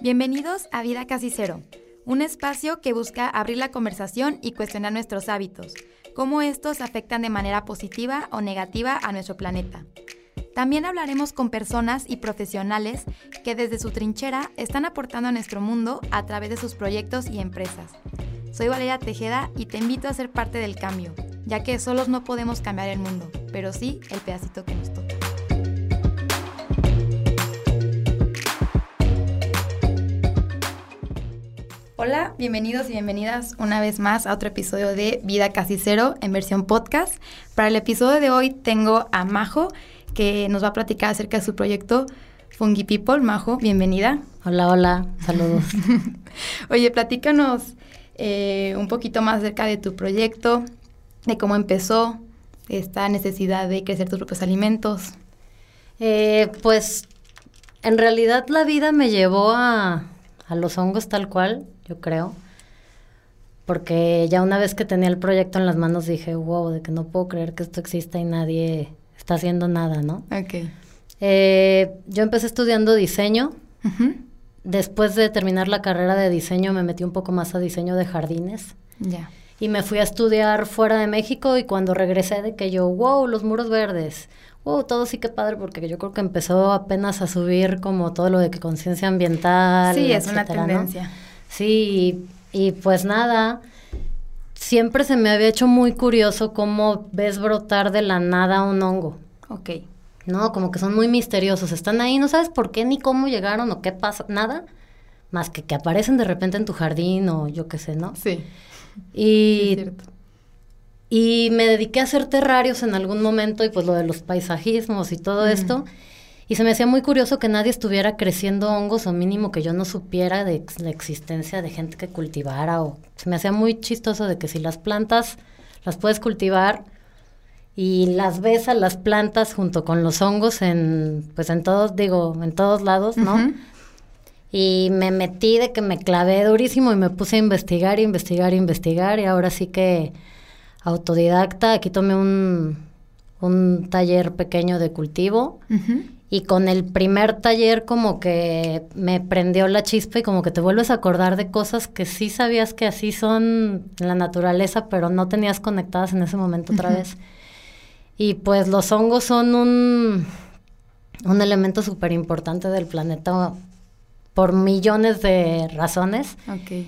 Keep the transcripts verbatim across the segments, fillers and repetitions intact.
Bienvenidos a Vida Casi Cero, un espacio que busca abrir la conversación y cuestionar nuestros hábitos, cómo estos afectan de manera positiva o negativa a nuestro planeta. También hablaremos con personas y profesionales que desde su trinchera están aportando a nuestro mundo a través de sus proyectos y empresas. Soy Valeria Tejeda y te invito a ser parte del cambio, ya que solos no podemos cambiar el mundo, pero sí el pedacito que nos toca. Hola, bienvenidos y bienvenidas una vez más a otro episodio de Vida Casi Cero en versión podcast. Para el episodio de hoy tengo a Majo, que nos va a platicar acerca de su proyecto Fungi People. Majo, bienvenida. Hola, hola, saludos. Oye, platícanos eh, un poquito más acerca de tu proyecto, de cómo empezó esta necesidad de crecer tus propios alimentos. Eh, pues, en realidad la vida me llevó a, a los hongos tal cual, yo creo. Porque ya una vez que tenía el proyecto en las manos dije, wow, de que no puedo creer que esto exista y nadie está haciendo nada, ¿no? Ok. Eh, yo empecé estudiando diseño. Uh-huh. Después de terminar la carrera de diseño me metí un poco más a diseño de jardines. Ya. Yeah. Y me fui a estudiar fuera de México y cuando regresé de que yo, wow, los muros verdes, wow, todo sí que padre, porque yo creo que empezó apenas a subir como todo lo de que conciencia ambiental. Sí, es etcétera, una tendencia. ¿no? Sí, y, y pues nada, siempre se me había hecho muy curioso cómo ves brotar de la nada un hongo. Ok. No, como que son muy misteriosos, están ahí, no sabes por qué ni cómo llegaron o qué pasa, nada, más que que aparecen de repente en tu jardín o yo qué sé, ¿no? Sí. Y, sí, es cierto. y me dediqué a hacer terrarios en algún momento y pues lo de los paisajismos y todo mm. esto, y se me hacía muy curioso que nadie estuviera creciendo hongos o mínimo que yo no supiera de ex- la existencia de gente que cultivara, o se me hacía muy chistoso de que si las plantas las puedes cultivar y las ves a las plantas junto con los hongos en, pues en todos, digo, en todos lados, ¿no? Uh-huh. Y me metí de que me clavé durísimo y me puse a investigar, investigar, investigar, y ahora sí que autodidacta, aquí tomé un, un taller pequeño de cultivo, uh-huh. y con el primer taller como que me prendió la chispa y como que te vuelves a acordar de cosas que sí sabías que así son en la naturaleza, pero no tenías conectadas en ese momento otra uh-huh. vez. Y pues los hongos son un, un elemento súper importante del planeta por millones de razones. Ok.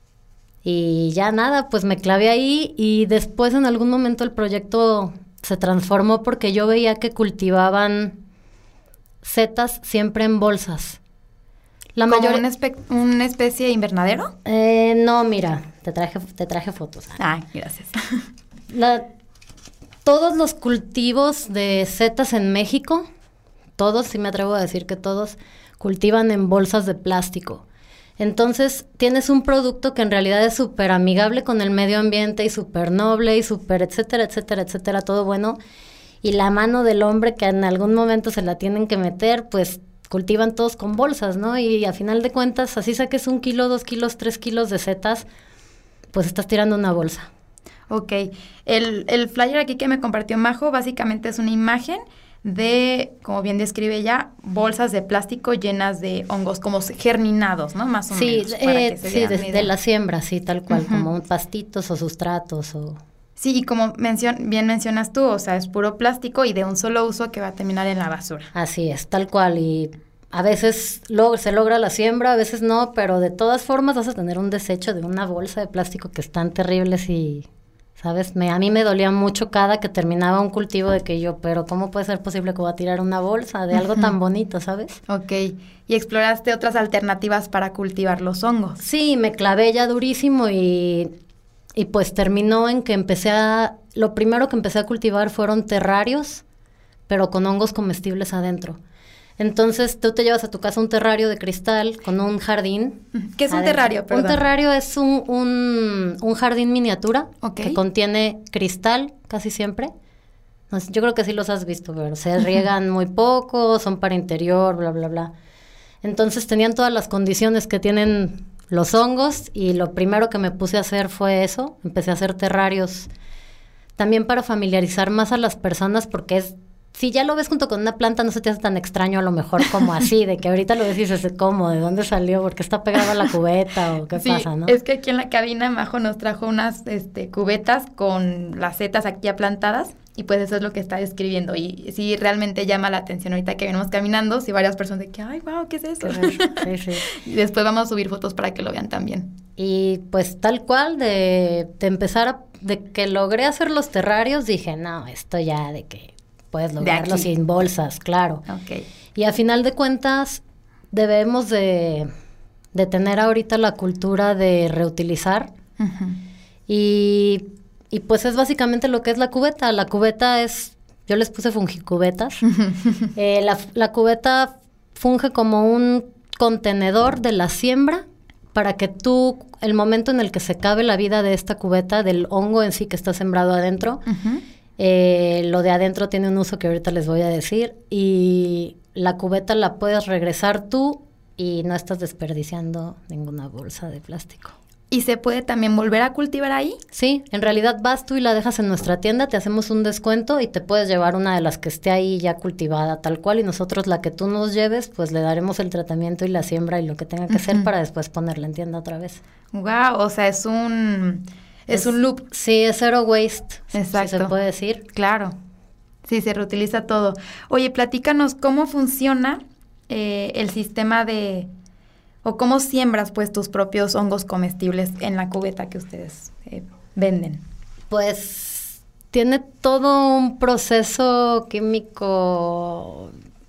Y ya nada, pues me clavé ahí y después en algún momento el proyecto se transformó porque yo veía que cultivaban setas siempre en bolsas. La mayor una, espe- una especie de invernadero? Eh, no, mira, te traje, te traje fotos. Ah, gracias. La... Todos los cultivos de setas en México, todos, sí me atrevo a decir que todos, cultivan en bolsas de plástico. Entonces, tienes un producto que en realidad es súper amigable con el medio ambiente y súper noble y súper etcétera, etcétera, etcétera, todo bueno. Y la mano del hombre que en algún momento se la tienen que meter, pues cultivan todos con bolsas, ¿no? Y a final de cuentas, así saques un kilo, dos kilos, tres kilos de setas, pues estás tirando una bolsa. Ok, el, el flyer aquí que me compartió Majo básicamente es una imagen de, como bien describe ella, bolsas de plástico llenas de hongos como germinados, ¿no? Más o sí, menos. Para eh, que se sí, de, de la siembra, sí, tal cual, uh-huh. como pastitos o sustratos o... Sí, y como mencion, bien mencionas tú, o sea, es puro plástico y de un solo uso que va a terminar en la basura. Así es, tal cual, y a veces lo, se logra la siembra, a veces no, pero de todas formas vas a tener un desecho de una bolsa de plástico que están terribles y... ¿Sabes? Me, a mí me dolía mucho cada que terminaba un cultivo de que yo, pero ¿cómo puede ser posible que voy a tirar una bolsa de algo uh-huh. tan bonito, ¿sabes? Ok. ¿Y exploraste otras alternativas para cultivar los hongos? Sí, me clavé ya durísimo y, y pues terminó en que empecé a... Lo primero que empecé a cultivar fueron terrarios, pero con hongos comestibles adentro. Entonces, tú te llevas a tu casa un terrario de cristal con un jardín. ¿Qué es un adentro. terrario? Perdón. Un terrario es un, un, un jardín miniatura okay. que contiene cristal casi siempre. No sé, yo creo que sí los has visto, pero se riegan muy poco, son para interior, bla, bla, bla. Entonces, tenían todas las condiciones que tienen los hongos y lo primero que me puse a hacer fue eso. Empecé a hacer terrarios también para familiarizar más a las personas porque es si ya lo ves junto con una planta, no se te hace tan extraño a lo mejor como así, de que ahorita lo ves y dices, ¿cómo? ¿De dónde salió? ¿Por qué está pegado a la cubeta? ¿O qué sí, pasa, no? Es que aquí en la cabina Majo nos trajo unas este, cubetas con las setas aquí aplantadas y pues eso es lo que está describiendo. Y sí, realmente llama la atención ahorita que venimos caminando, sí, varias personas de que, ay, wow, ¿qué es eso? Sí, sí. Y después vamos a subir fotos para que lo vean también. Y pues tal cual, de, de empezar a, de que logré hacer los terrarios, dije, no, esto ya de que puedes lograrlo sin bolsas, claro. Okay. Y a final de cuentas, debemos de, de tener ahorita la cultura de reutilizar. Uh-huh. Y, y pues es básicamente lo que es la cubeta. La cubeta es, yo les puse fungicubetas. eh, la, la cubeta funge como un contenedor de la siembra para que tú, el momento en el que se acabe la vida de esta cubeta, del hongo en sí que está sembrado adentro, uh-huh. eh, lo de adentro tiene un uso que ahorita les voy a decir, y la cubeta la puedes regresar tú y no estás desperdiciando ninguna bolsa de plástico. ¿Y se puede también volver a cultivar ahí? Sí, en realidad vas tú y la dejas en nuestra tienda, te hacemos un descuento y te puedes llevar una de las que esté ahí ya cultivada tal cual, y nosotros la que tú nos lleves, pues le daremos el tratamiento y la siembra y lo que tenga que uh-huh. hacer para después ponerla en tienda otra vez. Wow, o sea, es un es, es un loop. Sí, es zero waste. Exacto. Si se puede decir. Claro. Sí, se reutiliza todo. Oye, platícanos cómo funciona eh, el sistema de... ¿O cómo siembras, pues, tus propios hongos comestibles en la cubeta que ustedes eh, venden? Pues, tiene todo un proceso químico,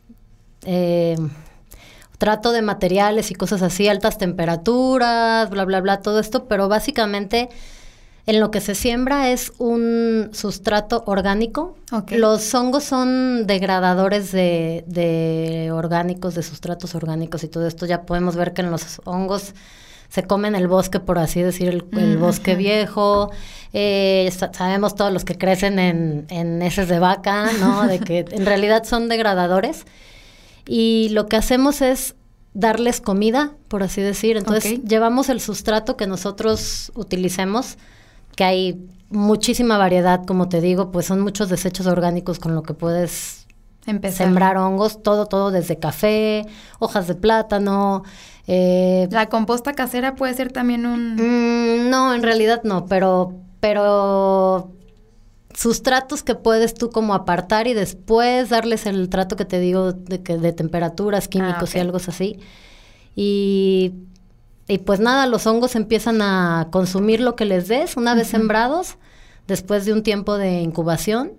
eh, trato de materiales y cosas así, altas temperaturas, bla, bla, bla, todo esto, pero básicamente en lo que se siembra es un sustrato orgánico. Okay. Los hongos son degradadores de, de orgánicos, de sustratos orgánicos y todo esto. Ya podemos ver que en los hongos se comen el bosque, por así decir, el, el bosque viejo. Eh, sabemos todos los que crecen en, en heces de vaca, ¿no? De que en realidad son degradadores. Y lo que hacemos es darles comida, por así decir. Entonces, okay. llevamos el sustrato que nosotros utilicemos, que hay muchísima variedad, como te digo, pues son muchos desechos orgánicos con lo que puedes empezar. Sembrar hongos, todo, todo desde café, hojas de plátano. Eh, ¿La composta casera puede ser también un...? Mmm, no, en realidad no, pero, pero sustratos que puedes tú como apartar y después darles el trato que te digo de, que, de temperaturas, químicos ah, okay. y algo así. Y... Y pues nada, los hongos empiezan a consumir lo que les des una uh-huh. vez sembrados, después de un tiempo de incubación.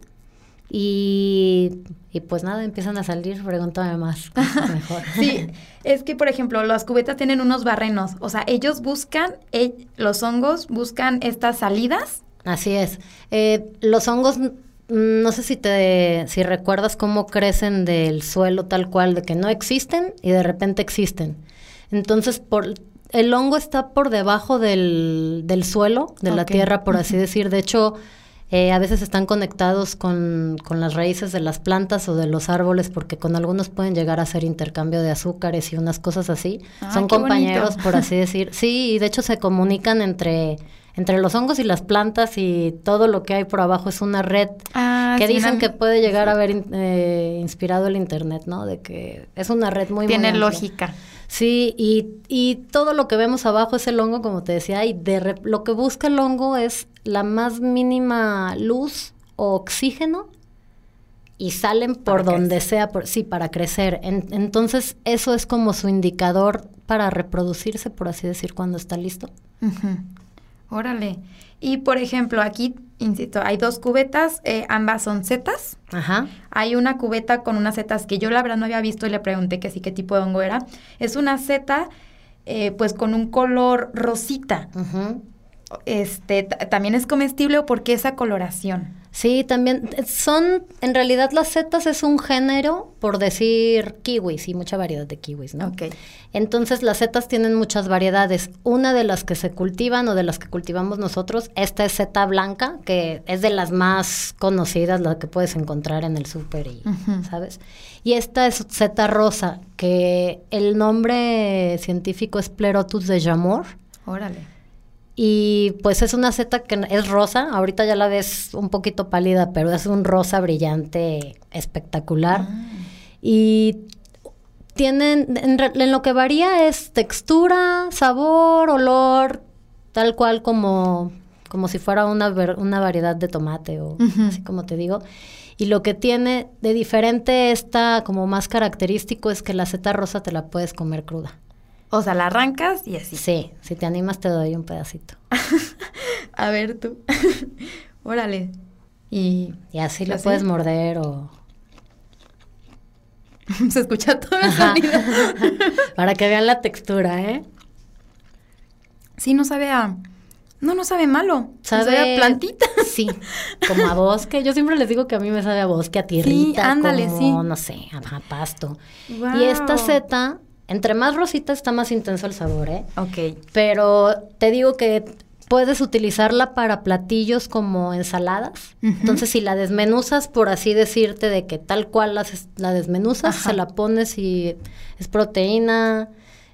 Y, y pues nada, empiezan a salir, pregúntame más. Mejor. Sí, es que por ejemplo, las cubetas tienen unos barrenos. O sea, ellos buscan, eh, los hongos buscan estas salidas. Así es. Eh, los hongos, no sé si te si recuerdas cómo crecen del suelo tal cual, de que no existen y de repente existen. Entonces, por... el hongo está por debajo del, del suelo, de okay. la tierra, por uh-huh. así decir. De hecho, eh, a veces están conectados con, con las raíces de las plantas o de los árboles, porque con algunos pueden llegar a hacer intercambio de azúcares y unas cosas así. Ah, son compañeros, bonito. Por así decir. Sí, y de hecho se comunican entre, entre los hongos y las plantas, y todo lo que hay por abajo es una red ah, que sí, dicen una... que puede llegar a haber eh, inspirado el internet, ¿no? De que es una red muy... Tiene muy lógica. Sí, y, y todo lo que vemos abajo es el hongo, como te decía, y de re, lo que busca el hongo es la más mínima luz o oxígeno y salen por para donde crecer. sea, por, sí, para crecer. En, entonces, eso es como su indicador para reproducirse, por así decir, cuando está listo. Uh-huh. Órale. Y, por ejemplo, aquí, insisto, hay dos cubetas, eh, ambas son setas. Ajá. Hay una cubeta con unas setas que yo la verdad no había visto y le pregunté que sí, qué tipo de hongo era. Es una seta, eh, pues, con un color rosita. Uh-huh. Este, t- ¿también es comestible o por qué esa coloración? Sí, también son, en realidad las setas es un género, por decir kiwis, y mucha variedad de kiwis, ¿no? Okay. Entonces las setas tienen muchas variedades. Una de las que se cultivan o de las que cultivamos nosotros, esta es seta blanca, que es de las más conocidas, la que puedes encontrar en el súper, y, uh-huh. ¿sabes? Y esta es seta rosa, que el nombre científico es Pleurotus de Jamor. Órale. Y pues es una seta que es rosa, ahorita ya la ves un poquito pálida, pero es un rosa brillante espectacular. Ah. Y tienen, en, en lo que varía es textura, sabor, olor, tal cual como, como si fuera una, una variedad de tomate o uh-huh. así como te digo. Y lo que tiene de diferente esta como más característico es que la seta rosa te la puedes comer cruda. O sea, la arrancas y así. Sí, si te animas te doy un pedacito. A ver tú. Órale. Y, y así la puedes morder o... Se escucha todo el sonido. Para que vean la textura, ¿eh? Sí, no sabe a... No, no sabe malo. Sabe, sabe a plantita. Sí, como a bosque. Yo siempre les digo que a mí me sabe a bosque, a tierrita. Sí, ándale, como, sí. no sé, a, a pasto. Wow. Y esta seta, entre más rosita está más intenso el sabor, ¿eh? Ok. Pero te digo que puedes utilizarla para platillos como ensaladas. Uh-huh. Entonces, si la desmenuzas, por así decirte, de que tal cual la, la desmenuzas, ajá, se la pones y es proteína...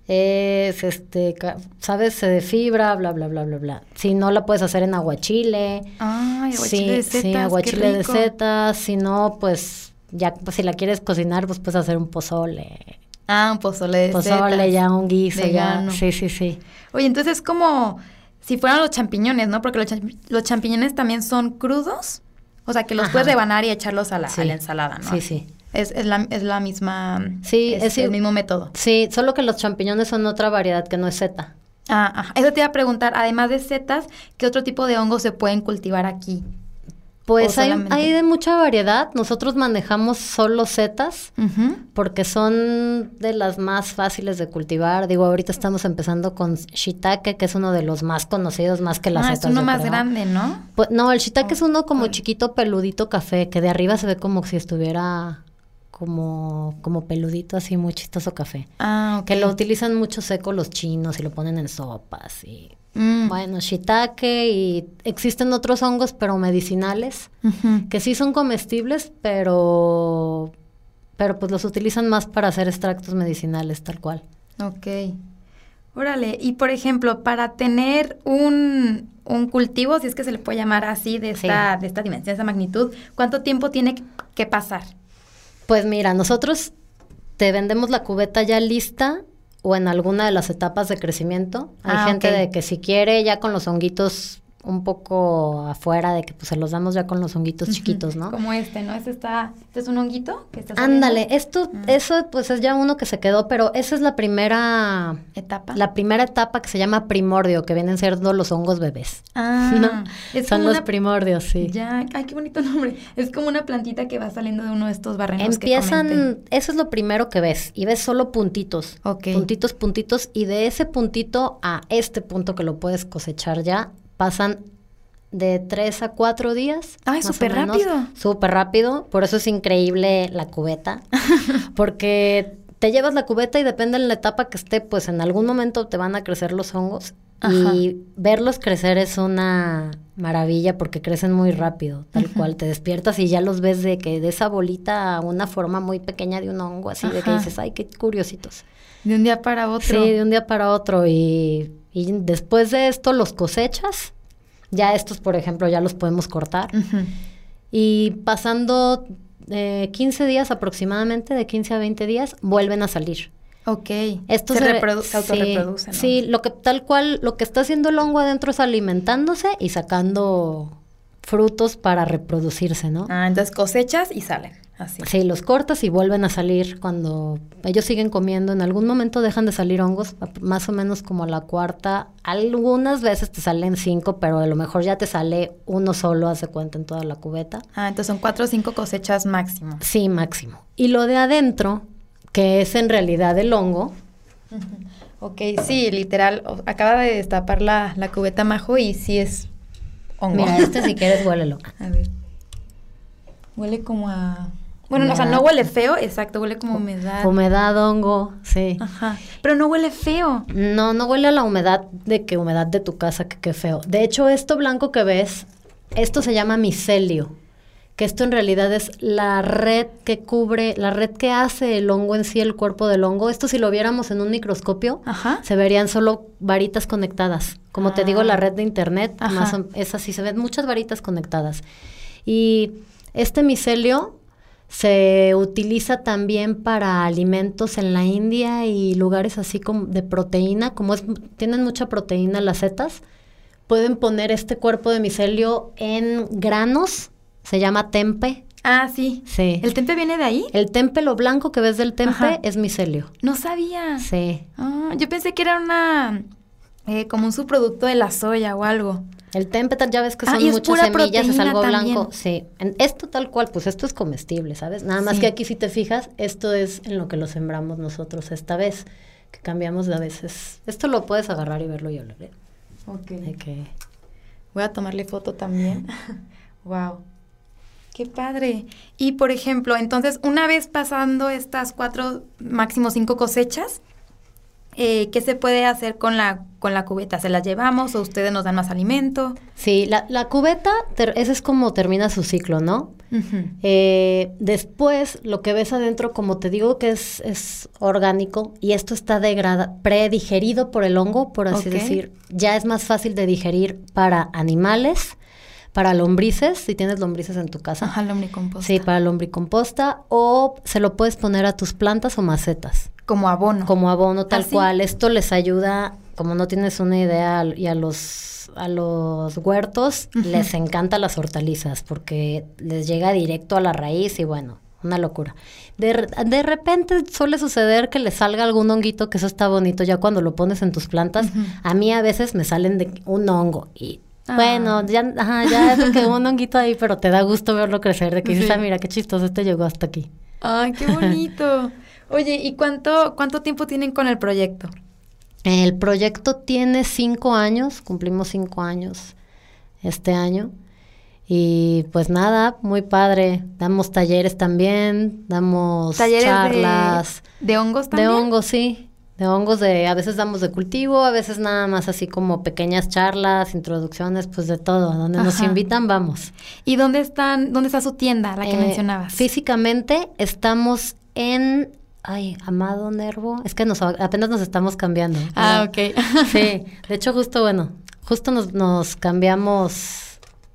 es, este, ¿sabes? De fibra, bla, bla, bla, bla, bla. Si no, la puedes hacer en aguachile. Ay, aguachile sí, de setas, sí, aguachile de setas. Si no, pues, ya, pues, si la quieres cocinar, pues, puedes hacer un pozole. Ah, un pozole de pozole, setas. Pozole, ya, un guiso, vegano. Ya. Sí, sí, sí. Oye, entonces es como si fueran los champiñones, ¿no? Porque los, champ- los champiñones también son crudos. O sea, que los Ajá. puedes rebanar y echarlos a la, sí. a la ensalada, ¿no? Sí, sí. Es, es, la, es la misma... Sí, es, es el mismo método. Sí, solo que los champiñones son otra variedad que no es seta. Ah, ajá. Eso te iba a preguntar, además de setas, ¿qué otro tipo de hongos se pueden cultivar aquí? Pues hay, hay de mucha variedad. Nosotros manejamos solo setas uh-huh. porque son de las más fáciles de cultivar. Digo, ahorita estamos empezando con shiitake, que es uno de los más conocidos, más que las ah, setas. Ah, es uno más creo. grande, ¿no? Pues, no, el shiitake oh, es uno como ¿cuál? Chiquito, peludito, café, que de arriba se ve como si estuviera como, como peludito, así muy chistoso café. Ah, ok. Que lo utilizan mucho seco los chinos y lo ponen en sopas y... Mm. Bueno, shiitake y existen otros hongos, pero medicinales, uh-huh. que sí son comestibles, pero, pero pues los utilizan más para hacer extractos medicinales, tal cual. Ok. Órale, y por ejemplo, para tener un, un cultivo, si es que se le puede llamar así, de esta, sí. de esta dimensión, de esta magnitud, ¿cuánto tiempo tiene que pasar? Pues mira, nosotros te vendemos la cubeta ya lista o en alguna de las etapas de crecimiento. Hay ah, gente okay. de que si quiere ya con los honguitos un poco afuera, de que pues se los damos ya con los honguitos uh-huh. chiquitos, ¿no? Como este, ¿no? Este está, este es un honguito que está Ándale, esto, uh-huh. eso pues es ya uno que se quedó, pero esa es la primera etapa. La primera etapa que se llama primordio, que vienen siendo los hongos bebés. Ah, ¿no? es Son los una... primordios, sí. Ya, ay, qué bonito nombre. Es como una plantita que va saliendo de uno de estos barrenos Empiezan, que comenté. Eso es lo primero que ves, y ves solo puntitos. Ok. Puntitos, puntitos, y de ese puntito a este punto que lo puedes cosechar ya, pasan de tres a cuatro días. Ay, súper rápido. Súper rápido, por eso es increíble la cubeta, porque te llevas la cubeta y depende de la etapa que esté, pues en algún momento te van a crecer los hongos. Ajá. Y verlos crecer es una maravilla porque crecen muy rápido, tal uh-huh. cual. Te despiertas y ya los ves de que de esa bolita a una forma muy pequeña de un hongo, así Ajá. de que dices, ay, qué curiositos. De un día para otro. Sí, de un día para otro. Y, y después de esto los cosechas. Ya estos, por ejemplo, ya los podemos cortar. Uh-huh. Y pasando eh, quince días aproximadamente, de quince a veinte días, vuelven a salir. Ok. Esto se, se, reprodu- se autorreproduce, sí, ¿no? Sí, lo que, tal cual, lo que está haciendo el hongo adentro es alimentándose y sacando frutos para reproducirse, ¿no? Ah, entonces cosechas y salen, así. Sí, los cortas y vuelven a salir cuando ellos siguen comiendo. En algún momento dejan de salir hongos, más o menos como a la cuarta. Algunas veces te salen cinco, pero a lo mejor ya te sale uno solo, hace cuenta, en toda la cubeta. Ah, entonces son cuatro o cinco cosechas máximo. Sí, máximo. Y lo de adentro, que es en realidad el hongo. Uh-huh. Ok, sí, literal, acaba de destapar la, la cubeta Majo y sí es hongo. Mira, este si quieres huélelo. A ver. Huele como a... Bueno, no, o sea, no huele feo, exacto, huele como humedad. Humedad, hongo, sí. Ajá, pero no huele feo. No, no huele a la humedad de que humedad de tu casa, que qué feo. De hecho, esto blanco que ves, esto se llama micelio, que esto en realidad es la red que cubre, la red que hace el hongo en sí, el cuerpo del hongo. Esto si lo viéramos en un microscopio, Ajá. se verían solo varitas conectadas. Como ah. te digo, la red de internet, más o, es así, se ven muchas varitas conectadas. Y este micelio se utiliza también para alimentos en la India y lugares así como de proteína, como es, tienen mucha proteína las setas, pueden poner este cuerpo de micelio en granos. Se llama tempe. Ah, sí. Sí. ¿El tempe viene de ahí? El tempe, lo blanco que ves del tempe, Ajá. es micelio. No sabía. Sí. Ah, yo pensé que era una, eh, como un subproducto de la soya o algo. El tempe, ya ves que son ah, muchas semillas, es algo también. Blanco. Sí. En esto tal cual, pues esto es comestible, ¿sabes? Nada más sí. que aquí si te fijas, esto es en lo que lo sembramos nosotros esta vez, que cambiamos de a veces. Esto lo puedes agarrar y verlo y oler, ¿eh? Ok. Okay. Voy a tomarle foto también. Wow. ¡Qué padre! Y, por ejemplo, entonces, una vez pasando estas cuatro, máximo cinco cosechas, eh, ¿qué se puede hacer con la con la cubeta? ¿Se las llevamos o ustedes nos dan más alimento? Sí, la, la cubeta, ter, ese es como termina su ciclo, ¿no? Uh-huh. Eh, después, lo que ves adentro, como te digo, que es, es orgánico, y esto está degrada, predigerido por el hongo, por así okay. decir. Ya es más fácil de digerir para animales, para lombrices, si tienes lombrices en tu casa. Ajá, lombricomposta. Sí, para lombricomposta, o se lo puedes poner a tus plantas o macetas. Como abono. Como abono, tal ¿Ah, sí? cual. Esto les ayuda, como no tienes una idea, y a los, a los huertos uh-huh. les encantan las hortalizas, porque les llega directo a la raíz y bueno, una locura. De, de repente suele suceder que le salga algún honguito, que eso está bonito, ya cuando lo pones en tus plantas. Uh-huh. A mí a veces me salen de un hongo y... Ah. Bueno, ya, ajá, ya es que un honguito ahí, pero te da gusto verlo crecer, de que dices, sí. ah, mira, qué chistoso, este llegó hasta aquí. Ay, qué bonito. Oye, ¿y cuánto, cuánto tiempo tienen con el proyecto? El proyecto tiene cinco años, cumplimos cinco años este año. Y pues nada, muy padre. Damos talleres también, damos ¿Talleres charlas. De, de hongos también? De hongos, sí. De hongos, de a veces damos de cultivo, a veces nada más así como pequeñas charlas, introducciones, pues de todo. Donde Ajá. nos invitan, vamos. ¿Y dónde están, dónde está su tienda, la que eh, mencionabas? Físicamente estamos en, ay, Amado Nervo. Es que nos, apenas nos estamos cambiando. Ah, ¿no? Ok. Sí, de hecho justo, bueno, justo nos, nos cambiamos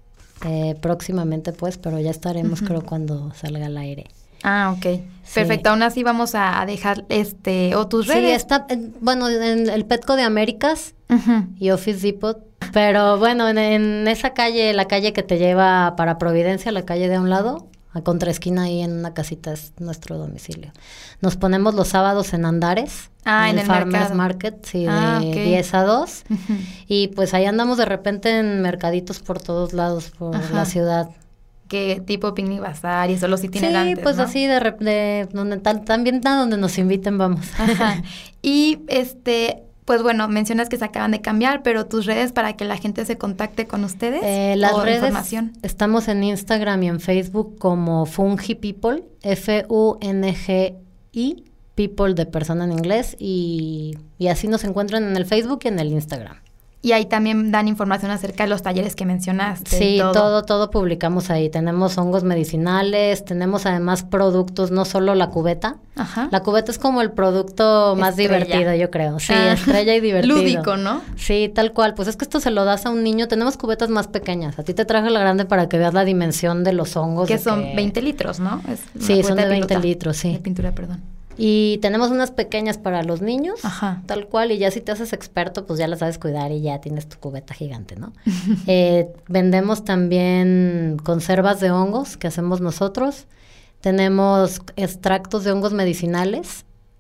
eh, próximamente, pues, pero ya estaremos, uh-huh. creo, cuando salga al aire. Ah, ok. Sí. Perfecto. Aún así vamos a dejar, este, o tus redes. Sí, está, bueno, en el Petco de Américas uh-huh. y Office Depot. Pero bueno, en, en esa calle, la calle que te lleva para Providencia, la calle de a un lado, a contraesquina ahí en una casita es nuestro domicilio. Nos ponemos los sábados en Andares. Ah, en, en el, el Farmers mercado. Market, sí, ah, de okay. diez a dos. Uh-huh. Y pues ahí andamos de repente en mercaditos por todos lados, por Ajá. la ciudad. Que tipo picnic bazar y eso, los itinerantes, Sí, pues ¿no? así de, de donde tal, también a donde nos inviten vamos. Ajá. Y este, pues bueno, mencionas que se acaban de cambiar, pero tus redes para que la gente se contacte con ustedes. Eh, las o redes, información. Estamos en Instagram y en Facebook como Fungi People, F U N G I, People de persona en inglés, y, y así nos encuentran en el Facebook y en el Instagram. Y ahí también dan información acerca de los talleres que mencionaste. Sí, todo. todo, todo publicamos ahí. Tenemos hongos medicinales, tenemos además productos, no solo la cubeta. Ajá. La cubeta es como el producto más estrella. divertido, yo creo. Sí, ah. estrella y divertido. Lúdico, ¿no? Sí, tal cual. Pues es que esto se lo das a un niño. Tenemos cubetas más pequeñas. A ti te traje la grande para que veas la dimensión de los hongos. Que son que... veinte litros, ¿no? Es sí, son de veinte litros, sí. De pintura, perdón. Y tenemos unas pequeñas para los niños, Ajá. tal cual, y ya si te haces experto, pues ya las sabes cuidar y ya tienes tu cubeta gigante, ¿no? eh, vendemos también conservas de hongos que hacemos nosotros. Tenemos extractos de hongos medicinales,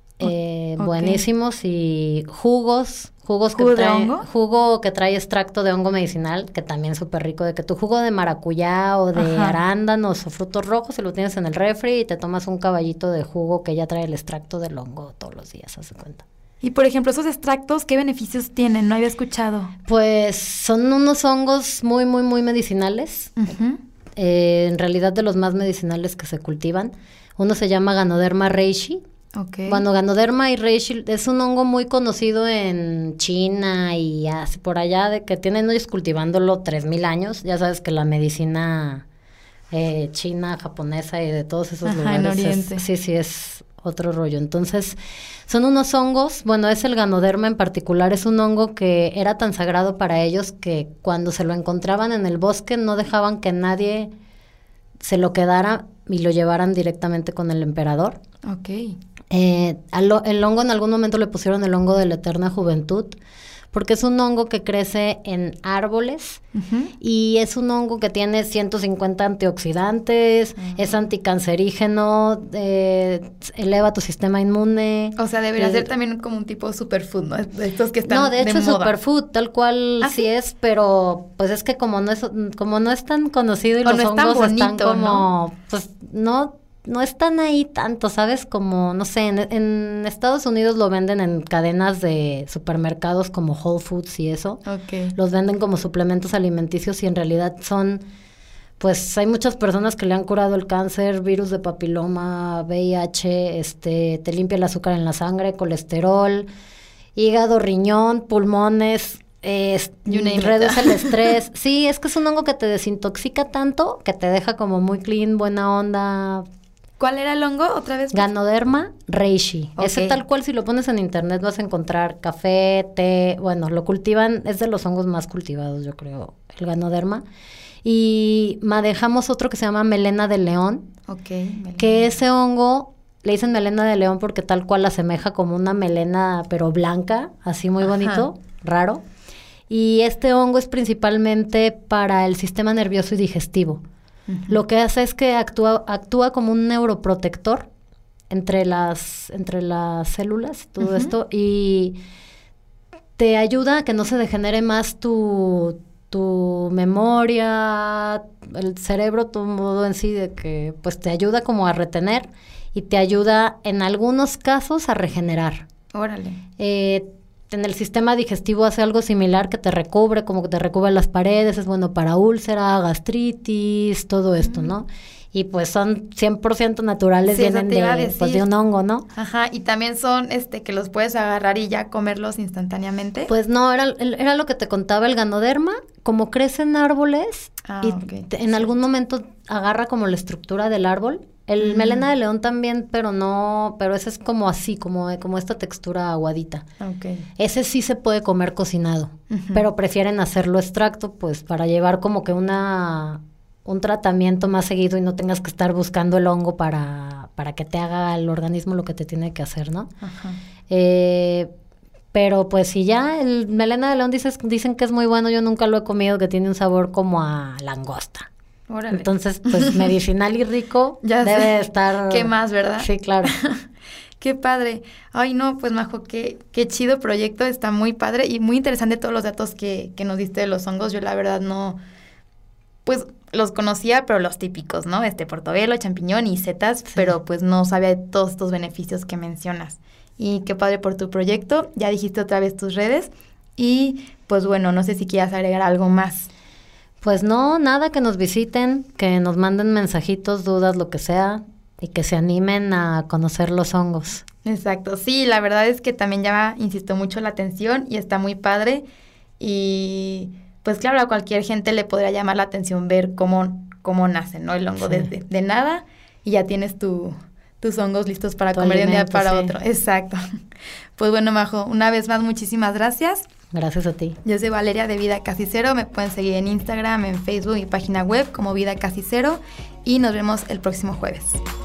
eh, okay. buenísimos, y jugos, jugos que ¿Jugo trae, de hongo? Jugo que trae extracto de hongo medicinal, que también es súper rico, de que tu jugo de maracuyá o de Ajá. arándanos o frutos rojos, se lo tienes en el refri y te tomas un caballito de jugo que ya trae el extracto del hongo todos los días, haz de cuenta. Y, por ejemplo, esos extractos, ¿qué beneficios tienen? No había escuchado. Pues son unos hongos muy, muy, muy medicinales. Uh-huh. Eh, en realidad de los más medicinales que se cultivan. Uno se llama Ganoderma reishi. Okay. Bueno, Ganoderma y reishi es un hongo muy conocido en China y así por allá, de que tienen ellos cultivándolo tres mil años. Ya sabes que la medicina eh, china, japonesa y de todos esos Ajá, lugares. en Oriente. Es, sí, sí, es otro rollo. Entonces, son unos hongos, bueno, es el Ganoderma en particular, es un hongo que era tan sagrado para ellos que cuando se lo encontraban en el bosque no dejaban que nadie se lo quedara y lo llevaran directamente con el emperador. Ok. Eh, al, el hongo en algún momento le pusieron el hongo de la eterna juventud, porque es un hongo que crece en árboles uh-huh. y es un hongo que tiene ciento cincuenta antioxidantes, uh-huh. es anticancerígeno, eh, eleva tu sistema inmune. O sea, debería eh, ser también como un tipo superfood, ¿no? De estos que están No, de hecho de es moda. superfood, tal cual ¿Ah, sí, sí es, pero pues es que como no es como no es tan conocido y o los no hongos es tan bonito, están como, ¿no? pues no... no están ahí tanto, ¿sabes? Como, no sé, en, en Estados Unidos lo venden en cadenas de supermercados como Whole Foods y eso. Okay. Los venden como suplementos alimenticios y en realidad son, pues hay muchas personas que le han curado el cáncer, virus de papiloma, V I H, este, te limpia el azúcar en la sangre, colesterol, hígado, riñón, pulmones... Eh, reduce el estrés. Sí, es que es un hongo que te desintoxica tanto que te deja como muy clean, buena onda. ¿Cuál era el hongo otra vez? Ganoderma reishi. Okay. Ese tal cual si lo pones en internet vas a encontrar café, té, bueno, lo cultivan, es de los hongos más cultivados yo creo, el Ganoderma. Y manejamos otro que se llama melena de león. Ok. Que ese hongo le dicen melena de león porque tal cual asemeja como una melena pero blanca, así muy bonito, ajá, raro. Y este hongo es principalmente para el sistema nervioso y digestivo. Uh-huh. Lo que hace es que actúa, actúa como un neuroprotector entre las, entre las células, todo uh-huh. esto, y te ayuda a que no se degenere más tu, tu memoria, el cerebro, tu modo en sí, de que pues te ayuda como a retener y te ayuda en algunos casos a regenerar. Órale. Eh, En el sistema digestivo hace algo similar que te recubre, como que te recubre las paredes, es bueno para úlcera, gastritis, todo esto, mm. ¿no? Y pues son cien por ciento naturales, sí, vienen de, pues, de un hongo, ¿no? Ajá, y también son, este, que los puedes agarrar y ya comerlos instantáneamente. Pues no, era, era lo que te contaba el Ganoderma, como crecen árboles ah, y okay. te, en sí. algún momento agarra como la estructura del árbol. El mm. melena de león también, pero no, pero ese es como así, como, como esta textura aguadita. Okay. Ese sí se puede comer cocinado, uh-huh. pero prefieren hacerlo extracto, pues, para llevar como que una, un tratamiento más seguido y no tengas que estar buscando el hongo para, para que te haga el organismo lo que te tiene que hacer, ¿no? Uh-huh. Eh, pero pues si ya el melena de león dices, dicen que es muy bueno, yo nunca lo he comido, que tiene un sabor como a langosta. Órale. Entonces, pues, medicinal y rico ya debe sé. estar... ¿Qué más, verdad? Sí, claro. Qué padre. Ay, no, pues, Majo, qué, qué chido proyecto. Está muy padre y muy interesante todos los datos que, que nos diste de los hongos. Yo, la verdad, no... Pues, los conocía, pero los típicos, ¿no? Este, portobelo, champiñón y setas, sí. pero, pues, no sabía de todos estos beneficios que mencionas. Y qué padre por tu proyecto. Ya dijiste otra vez tus redes. Y, pues, bueno, no sé si quieras agregar algo más. Pues no, nada, que nos visiten, que nos manden mensajitos, dudas, lo que sea, y que se animen a conocer los hongos. Exacto, sí, la verdad es que también llama, insisto, mucho la atención y está muy padre. Y pues claro, a cualquier gente le podría llamar la atención ver cómo, cómo nace, ¿no? El hongo sí. desde de nada y ya tienes tu, tus hongos listos para tu comer alimento, de un día para sí. otro. Exacto. Pues bueno, Majo, una vez más, muchísimas gracias. Gracias a ti. Yo soy Valeria de Vida Casi Cero. Me pueden seguir en Instagram, en Facebook y página web como Vida Casi Cero. Y nos vemos el próximo jueves.